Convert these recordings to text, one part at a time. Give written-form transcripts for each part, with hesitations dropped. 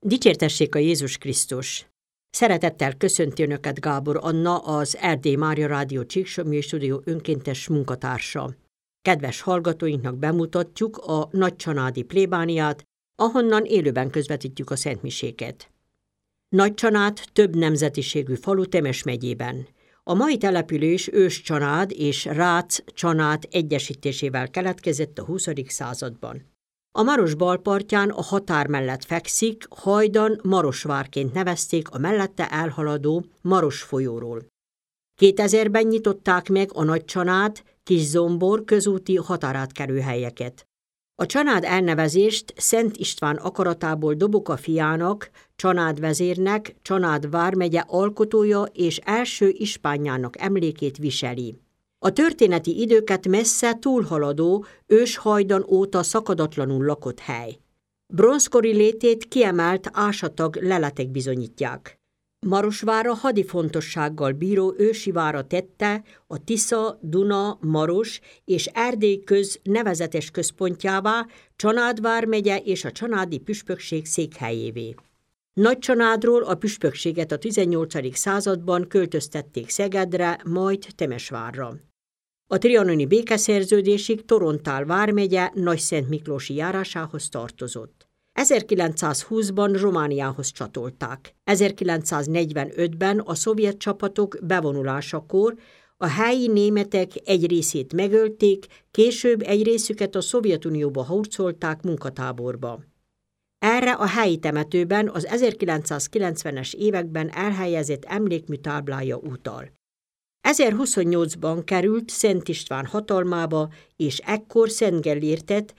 Dicsértessék a Jézus Krisztus! Szeretettel köszönti Önöket Gábor Anna, az Erdély Mária Rádió Csíksomlyai Stúdió önkéntes munkatársa. Kedves hallgatóinknak bemutatjuk a nagycsanádi plébániát, ahonnan élőben közvetítjük a szentmiséket. Nagycsanád több nemzetiségű falu Temes megyében. A mai település Ős-csanád és Rác-csanád egyesítésével keletkezett a 20. században. A Maros balpartján a határ mellett fekszik, hajdan Marosvárként nevezték a mellette elhaladó Maros folyóról. 2000-ben nyitották meg a Nagycsanád, Kiszombor közúti határátkelőhelyeket. A Csanád elnevezést Szent István akaratából Doboka fiának, Csanád vezérnek, Csanád vármegye alkotója és első ispánjának emlékét viseli. A történeti időket messze túlhaladó, őshajdan óta szakadatlanul lakott hely. Bronzkori létét kiemelt ásatag leletek bizonyítják. Marosvára hadifontossággal bíró ősi vára tette a Tisza, Duna, Maros és Erdély köz nevezetes központjává, Csanád vármegye és a csanádi püspökség székhelyévé. Nagycsanádról a püspökséget a 18. században költöztették Szegedre, majd Temesvárra. A trianoni békeszerződésig Torontál vármegye Nagyszentmiklósi járásához tartozott. 1920-ban Romániához csatolták. 1945-ben a szovjet csapatok bevonulásakor a helyi németek egy részét megölték, később egy részüket a Szovjetunióba hurcolták munkatáborba. Erre a helyi temetőben az 1990-es években elhelyezett emlékmű táblája utal. 1028-ban került Szent István hatalmába, és ekkor Szent Gellértet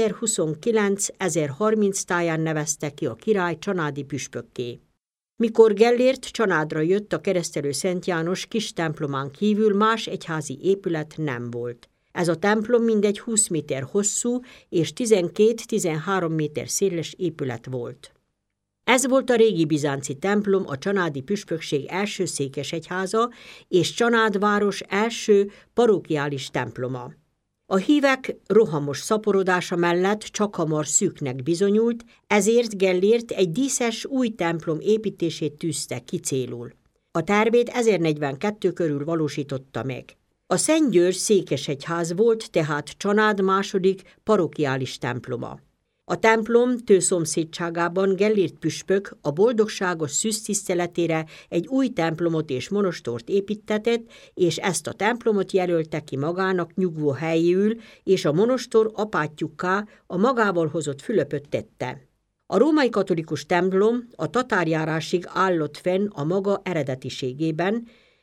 1029-1030 táján nevezte ki a király csanádi püspökké. Mikor Gellért Csanádra jött, a keresztelő Szent János kis templomán kívül más egyházi épület nem volt. Ez a templom mindegy 20 méter hosszú és 12-13 méter széles épület volt. Ez volt a régi bizánci templom, a csanádi püspökség első székesegyháza és Csanád város első parókiális temploma. A hívek rohamos szaporodása mellett csakhamar szűknek bizonyult, ezért Gellért egy díszes új templom építését tűzte ki célul. A tervét 1042 körül valósította meg. A Szent György székesegyház volt tehát Csanád második parókiális temploma. A templom tőszomszédságában Gellért püspök a boldogságos szűz tiszteletére egy új templomot és monostort építtetett, és ezt a templomot jelölte ki magának nyugvó helyéül, és a monostor apátjukká a magával hozott Fülöpöt tette. A római katolikus templom a tatárjárásig állott fenn a maga eredetiségében,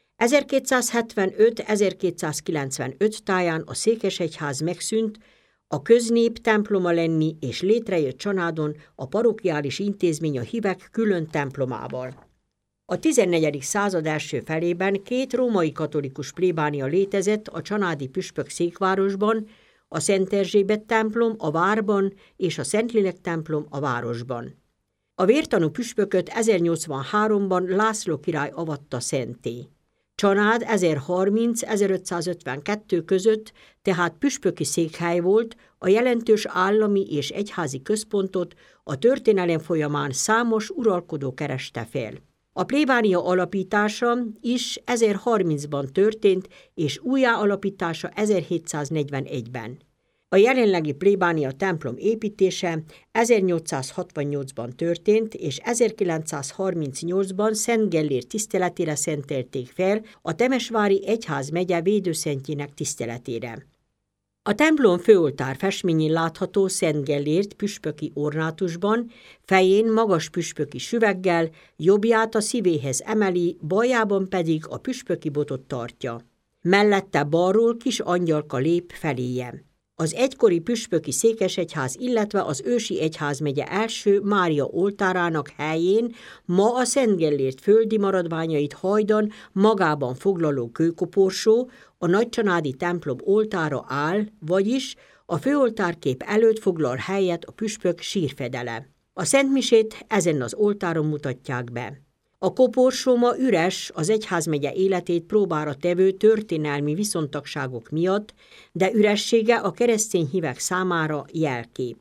1275-1295 táján a székesegyház megszűnt, a köznép temploma lenni, és létrejött Csanádon a parókiális intézmény a hívek külön templomával. A 14. század első felében 2 római katolikus plébánia létezett a csanádi püspök székvárosban, a Szent Erzsébet templom a várban és a Szentlélek templom a városban. A vértanú püspököt 1083-ban László király avatta szentté. Csanád 1030-1552 között tehát püspöki székhely volt, a jelentős állami és egyházi központot a történelem folyamán számos uralkodó kereste fel. A plébánia alapítása is 1030-ban történt, és újjáalapítása 1741-ben. A jelenlegi plébánia templom építése 1868-ban történt, és 1938-ban Szent Gellért tiszteletére szentelték fel a temesvári egyházmegye védőszentjének tiszteletére. A templom főoltár festményén látható Szent Gellért püspöki ornátusban, fején magas püspöki süveggel, jobbját a szívéhez emeli, baljában pedig a püspöki botot tartja. Mellette balról kis angyalka lép feléje. Az egykori püspöki székesegyház, illetve az ősi egyházmegye első Mária oltárának helyén ma a Szent Gellért földi maradványait hajdan magában foglaló kőkoporsó, a nagycsanádi templom oltára áll, vagyis a főoltárkép előtt foglal helyet a püspök sírfedele. A szentmisét ezen az oltáron mutatják be. A koporsó ma üres az egyházmegye életét próbára tevő történelmi viszontagságok miatt, de üressége a keresztény hívek számára jelkép.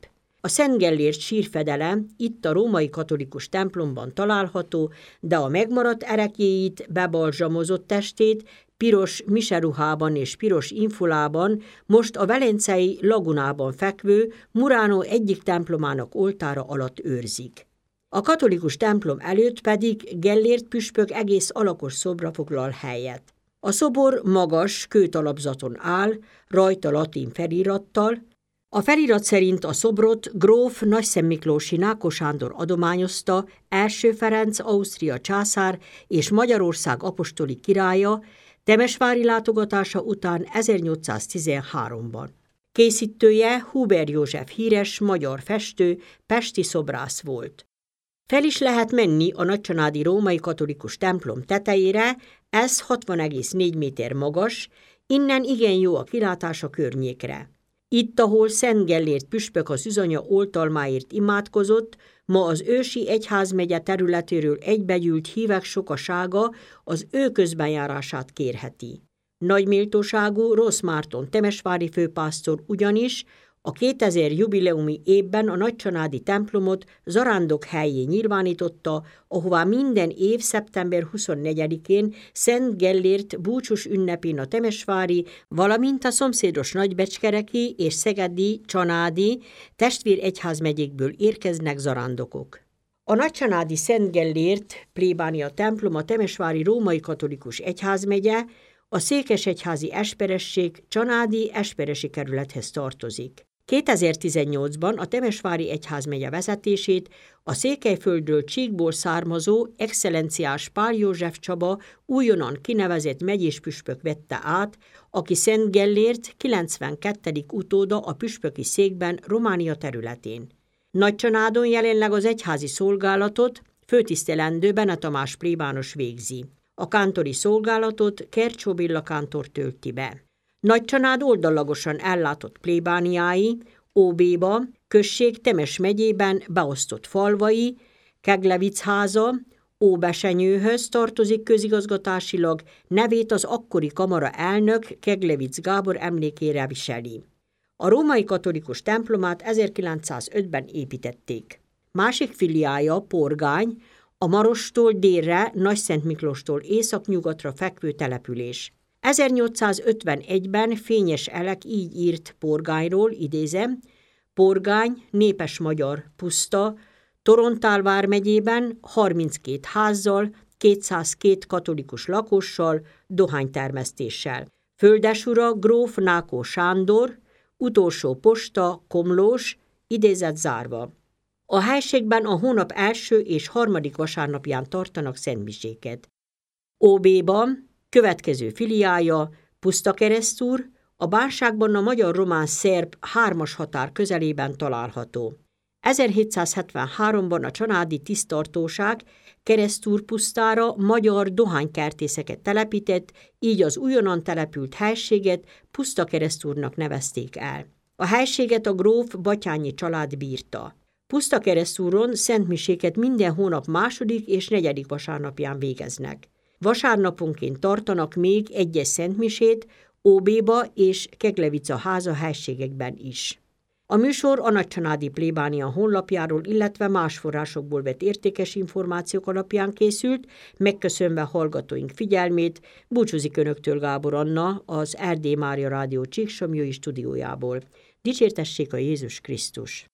A Szent Gellért sírfedele itt a római katolikus templomban található, de a megmaradt ereklyéit, bebalzsamozott testét piros miseruhában és piros infulában most a velencei lagunában fekvő Murano egyik templomának oltára alatt őrzik. A katolikus templom előtt pedig Gellért püspök egész alakos szobra foglal helyet. A szobor magas kőtalapzaton áll, rajta latin felirattal. A felirat szerint a szobrot gróf Nagyszentmiklósi Nákos Sándor adományozta első Ferenc Ausztria császár és Magyarország apostoli királya temesvári látogatása után 1813-ban. Készítője Huber József híres magyar festő, pesti szobrász volt. Fel is lehet menni a nagycsanádi római katolikus templom tetejére, ez 60,4 méter magas, innen igen jó a kilátás a környékre. Itt, ahol Szent Gellért püspök az üzanya oltalmáért imádkozott, ma az ősi egyházmegye területéről egybegyűlt hívek sokasága az ő közbenjárását kérheti. Nagy méltóságú Rossz Márton temesvári főpásztor ugyanis a 2000 jubileumi évben a nagycsanádi templomot zarándok helyé nyilvánította, ahová minden év szeptember 24-én Szent Gellért búcsús ünnepén a temesvári, valamint a szomszédos nagybecskereki és szegedi, csanádi testvéregyházmegyékből érkeznek zarándokok. A nagycsanádi Szent Gellért plébánia templom a temesvári római katolikus egyházmegye, a székesegyházi esperesség csanádi esperesi kerülethez tartozik. 2018-ban a temesvári egyházmegye vezetését a Székelyföldről Csíkból származó excellenciás Pál József Csaba újonnan kinevezett megyéspüspök vette át, aki Szent Gellért 92. utóda a püspöki székben Románia területén. Nagycsanádon jelenleg az egyházi szolgálatot főtisztelendő Bene Tamás plébános végzi. A kántori szolgálatot Kercsó Béla kántor tölti be. Nagycsanád oldallagosan ellátott plébániái, Óbéba, község Temes megyében beosztott falvai, Keglevicháza, Óbesenyőhöz tartozik közigazgatásilag, nevét az akkori kamara elnök Keglevic Gábor emlékére viseli. A római katolikus templomát 1905-ben építették. Másik filiája Porgány, a Marostól délre, Nagyszentmiklóstól északnyugatra fekvő település. 1851-ben Fényes Elek így írt Porgányról, idézem, Porgány, népes magyar puszta, Torontál vármegyében 32 házzal, 202 katolikus lakossal, dohánytermesztéssel. Földesura gróf Nákó Sándor, utolsó posta Komlós, idézet zárva. A helységben a hónap első és harmadik vasárnapján tartanak szentmiséket. Óbéban következő filiája Pusztakeresztúr, a Bánságban a magyar-román-szerb 3-as határ közelében található. 1773-ban a csanádi tisztartóság Keresztúr pusztára magyar dohánykertészeket telepített, így az újonnan települt helységet Pusztakeresztúrnak nevezték el. A helységet a gróf Batthyány család bírta. Pusztakeresztúron szentmiséket minden hónap második és negyedik vasárnapján végeznek. Vasárnaponként tartanak még egyes szentmisét Óbéba és Keglevica háza helységekben is. A műsor a nagycsanádi plébánia honlapjáról, illetve más forrásokból vett értékes információk alapján készült, megköszönve hallgatóink figyelmét, búcsúzik Önöktől Gábor Anna az Erdély Mária Rádió Csíksomlyói stúdiójából. Dicsértessék a Jézus Krisztus!